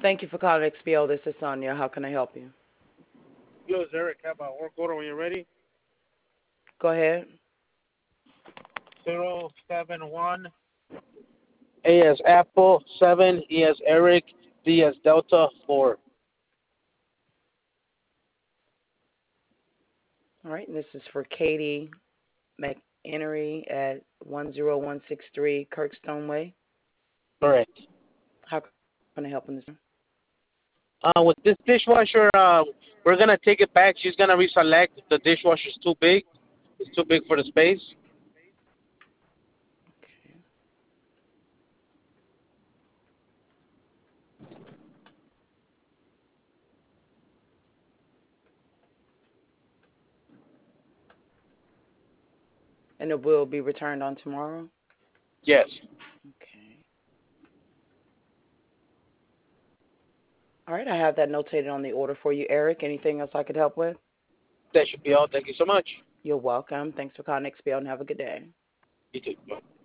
Thank you for calling XPO. This is Sonia. How can I help you? Yo, it's Eric. Have a work order when you're ready. Go ahead. 071. A as Apple, 7, E as Eric, D as Delta, 4. All right. And this is for Katie McEnery at 10163 Kirkstone Way. Correct. How can I help in this? With this dishwasher, we're going to take it back. She's going to reselect. The dishwasher's too big. It's too big for the space. Okay. And it will be returned on tomorrow? Yes. Okay. All right. I have that notated on the order for you, Eric. Anything else I could help with? That should be all. Thank you so much. You're welcome. Thanks for calling XPO and have a good day. You too. Bye.